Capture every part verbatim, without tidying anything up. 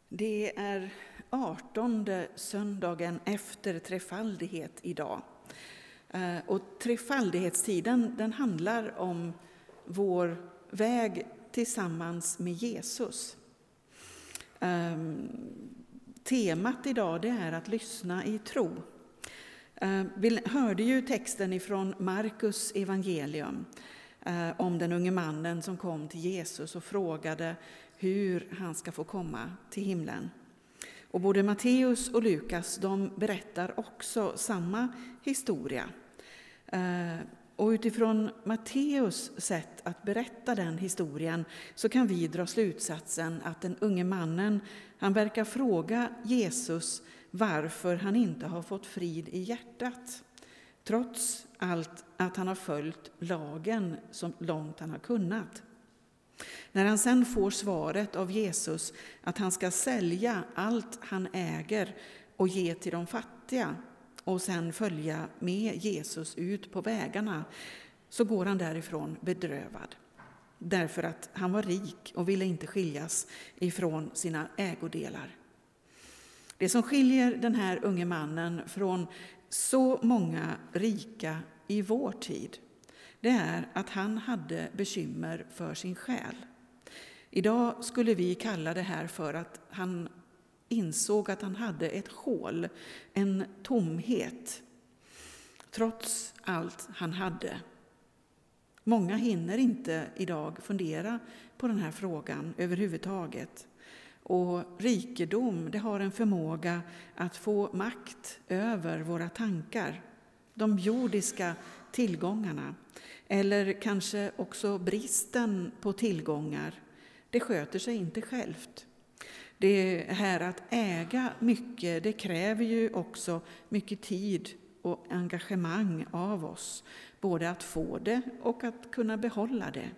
Det är artonde söndagen efter trefaldighet idag. Och trefaldighetstiden, den handlar om vår väg tillsammans med Jesus. Temat idag, det är att lyssna i tro. Vi hörde ju texten ifrån Markus evangelium om den unge mannen som kom till Jesus och frågade hur han ska få komma till himlen. Och både Matteus och Lukas, de berättar också samma historia. Och utifrån Matteus sätt att berätta den historien så kan vi dra slutsatsen att den unge mannen, han verkar fråga Jesus varför han inte har fått frid i hjärtat. Trots allt att han har följt lagen så långt han har kunnat. När han sen får svaret av Jesus att han ska sälja allt han äger och ge till de fattiga och sen följa med Jesus ut på vägarna, så går han därifrån bedrövad. Därför att han var rik och ville inte skiljas ifrån sina ägodelar. Det som skiljer den här unge mannen från så många rika i vår tid, det är att han hade bekymmer för sin själ. Idag skulle vi kalla det här för att han insåg att han hade ett hål, en tomhet, trots allt han hade. Många hinner inte idag fundera på den här frågan överhuvudtaget. Och rikedom, det har en förmåga att få makt över våra tankar, de jordiska tillgångarna, eller kanske också bristen på tillgångar. Det sköter sig inte självt. Det här att äga mycket, det kräver ju också mycket tid och engagemang av oss. Både att få det och att kunna behålla det.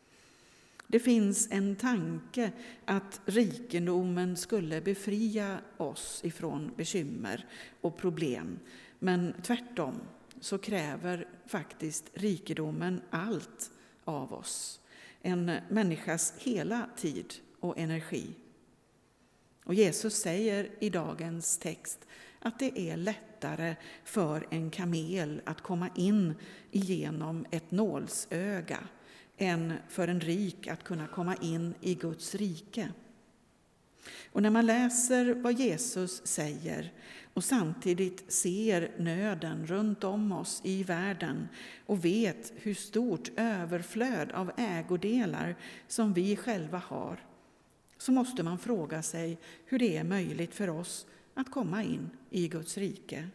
Det finns en tanke att rikedomen skulle befria oss ifrån bekymmer och problem. Men tvärtom så kräver faktiskt rikedomen allt av oss. En människas hela tid och energi. Och Jesus säger i dagens text att det är lättare för en kamel att komma in igenom ett nålsöga än för en rik att kunna komma in i Guds rike. Och när man läser vad Jesus säger och samtidigt ser nöden runt om oss i världen och vet hur stort överflöd av ägodelar som vi själva har, så måste man fråga sig hur det är möjligt för oss att komma in i Guds rike.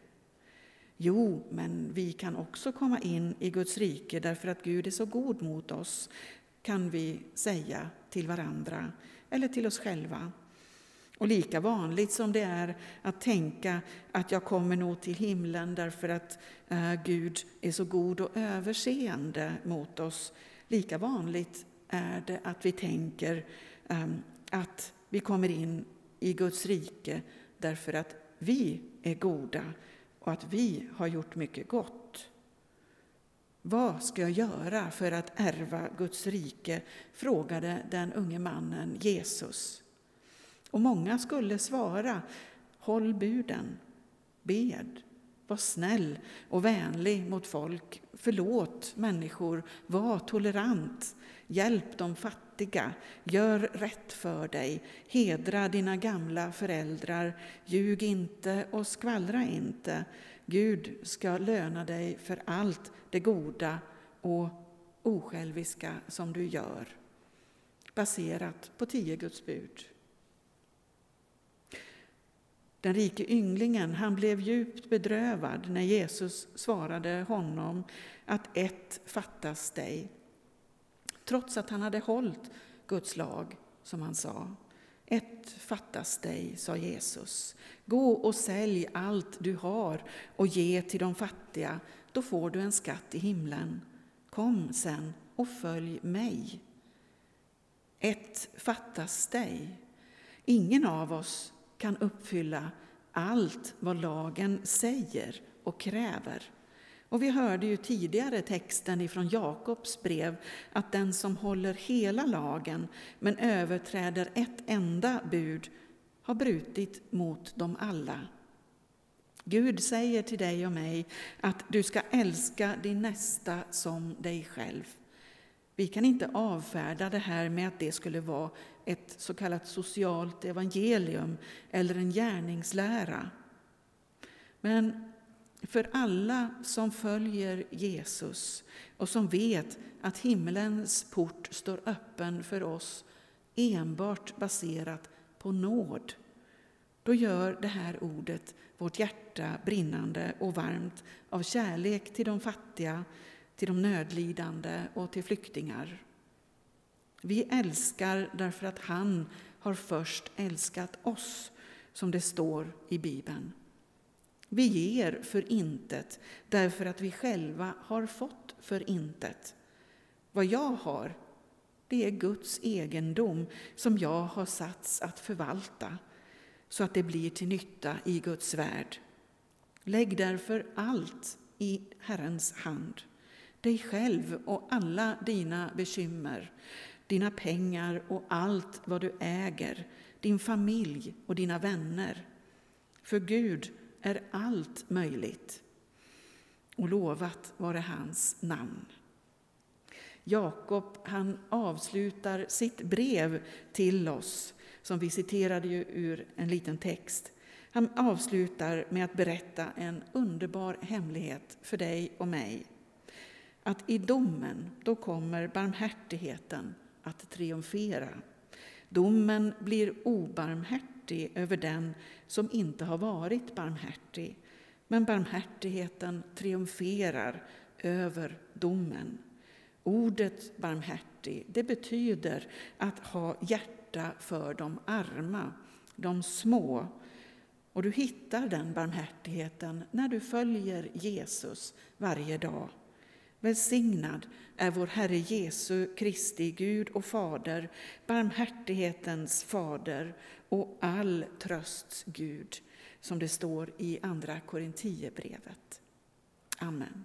Jo, men vi kan också komma in i Guds rike därför att Gud är så god mot oss, kan vi säga till varandra eller till oss själva. Och lika vanligt som det är att tänka att jag kommer nog till himlen därför att äh, Gud är så god och överseende mot oss, lika vanligt är det att vi tänker äh, att vi kommer in i Guds rike därför att vi är goda och att vi har gjort mycket gott. Vad ska jag göra för att ärva Guds rike? Frågade den unge mannen Jesus. Och många skulle svara: håll buden, bed, var snäll och vänlig mot folk, förlåt människor, var tolerant, hjälp de fattiga, gör rätt för dig, hedra dina gamla föräldrar, ljug inte och skvallra inte. Gud ska löna dig för allt det goda och osjälviska som du gör. Baserat på tio Guds bud. Den rike ynglingen, han blev djupt bedrövad när Jesus svarade honom att ett fattas dig. Trots att han hade hållit Guds lag, som han sa. Ett fattas dig, sa Jesus. Gå och sälj allt du har och ge till de fattiga, då får du en skatt i himlen. Kom sen och följ mig. Ett fattas dig. Ingen av oss kan uppfylla allt vad lagen säger och kräver. Och vi hörde ju tidigare texten ifrån Jakobs brev att den som håller hela lagen men överträder ett enda bud, har brutit mot dem alla. Gud säger till dig och mig att du ska älska din nästa som dig själv. Vi kan inte avfärda det här med att det skulle vara ett så kallat socialt evangelium eller en gärningslära. Men för alla som följer Jesus och som vet att himmelens port står öppen för oss enbart baserat på nåd, då gör det här ordet vårt hjärta brinnande och varmt av kärlek till de fattiga, till de nödlidande och till flyktingar. Vi älskar därför att han har först älskat oss, som det står i Bibeln. Vi ger för intet därför att vi själva har fått för intet. Vad jag har, det är Guds egendom som jag har satts att förvalta, så att det blir till nytta i Guds värld. Lägg därför allt i Herrens hand. Dig själv och alla dina bekymmer, dina pengar och allt vad du äger, din familj och dina vänner. För Gud är allt möjligt, och lovat vare hans namn. Jakob, han avslutar sitt brev till oss, som vi citerade ju ur en liten text. Han avslutar med att berätta en underbar hemlighet för dig och mig. Att i domen, då kommer barmhärtigheten att triumfera. Domen blir obarmhärtig över den som inte har varit barmhärtig. Men barmhärtigheten triumferar över domen. Ordet barmhärtig, det betyder att ha hjärta för de arma, de små. Och du hittar den barmhärtigheten när du följer Jesus varje dag. Välsignad är vår Herre Jesu Kristi Gud och Fader, barmhärtighetens fader och all trösts Gud, som det står i andra Korinthierbrevet. Amen.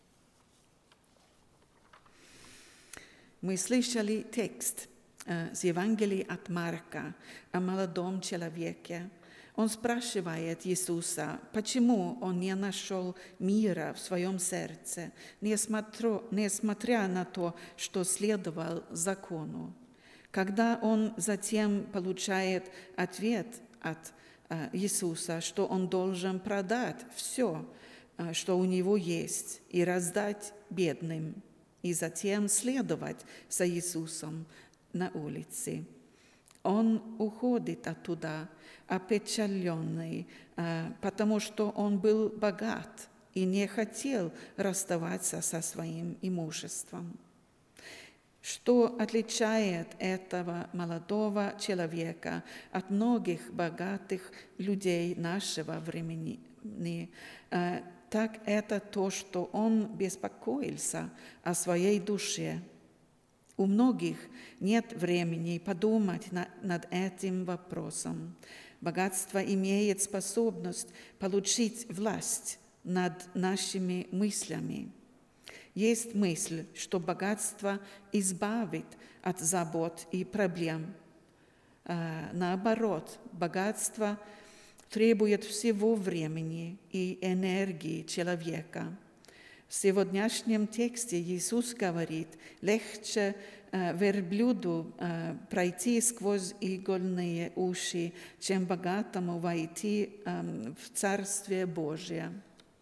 Мы слышали текст с Евангелия от Марка о молодом человеке. Он спрашивает Иисуса, почему он не нашел мира в своем сердце, несмотря на то, что следовал закону. Когда он затем получает ответ от Иисуса, что он должен продать все, что у него есть, и раздать бедным, и затем следовать за Иисусом на улице. Он уходит оттуда, опечаленный, потому что он был богат и не хотел расставаться со своим имуществом. Что отличает этого молодого человека от многих богатых людей нашего времени, так это то, что он беспокоился о своей душе. У многих нет времени подумать на, над этим вопросом. Богатство имеет способность получить власть над нашими мыслями. Есть мысль, что богатство избавит от забот и проблем. Наоборот, богатство требует всего времени и энергии человека. В сегодняшнем тексте Иисус говорит, легче э, верблюду э, пройти сквозь игольные уши, чем богатому войти э, в Царствие Божие.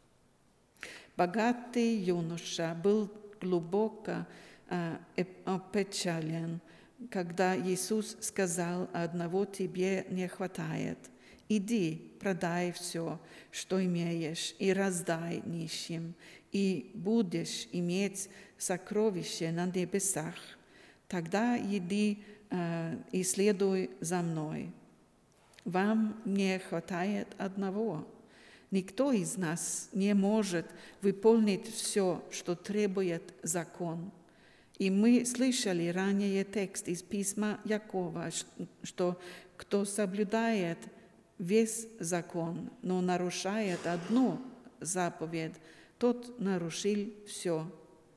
Богатый юноша был глубоко э, опечален, когда Иисус сказал, одного тебе не хватает. Иди, продай все, что имеешь, и раздай нищим, и будешь иметь сокровище на небесах. Тогда иди э, и следуй за мной. Вам не хватает одного. Никто из нас не может выполнить все, что требует закон. И мы слышали ранее текст из письма Якова, что кто соблюдает весь закон, но нарушает одну заповедь, тот нарушил все.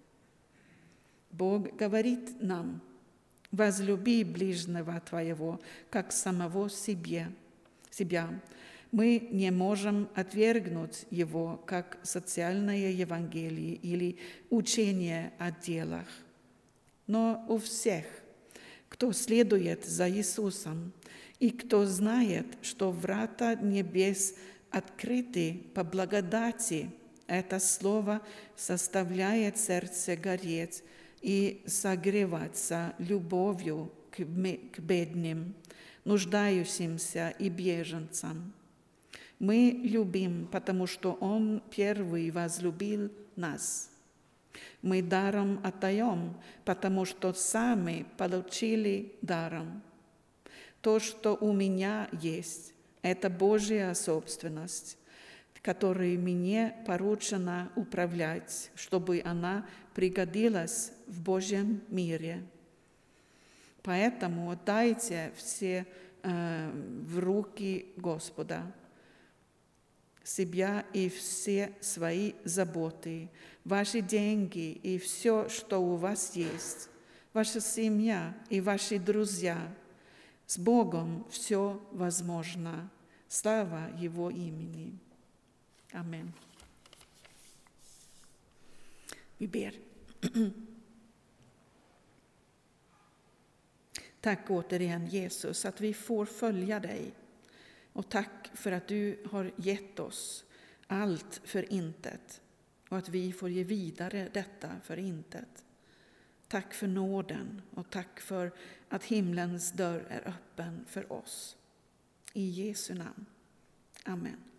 Бог говорит нам, возлюби ближнего твоего, как самого себе. себя. Мы не можем отвергнуть его как социальное Евангелие или учение о делах. Но у всех, кто следует за Иисусом и кто знает, что врата небес открыты по благодати, это слово заставляет сердце гореть и согреваться любовью к бедным, нуждающимся и беженцам. Мы любим, потому что Он первый возлюбил нас. Мы даром отдаем, потому что сами получили даром. То, что у меня есть, это Божья собственность, которой мне поручено управлять, чтобы она пригодилась в Божьем мире. Поэтому отдайте все э, в руки Господа себя и все свои заботы, ваши деньги и все, что у вас есть, ваша семья и ваши друзья. С Богом все возможно. Слава Его имени. Amen. Vi ber. Tack återigen Jesus att vi får följa dig. Och tack för att du har gett oss allt för intet och att vi får ge vidare detta för intet. Tack för nåden och tack för att himlens dörr är öppen för oss. I Jesu namn. Amen.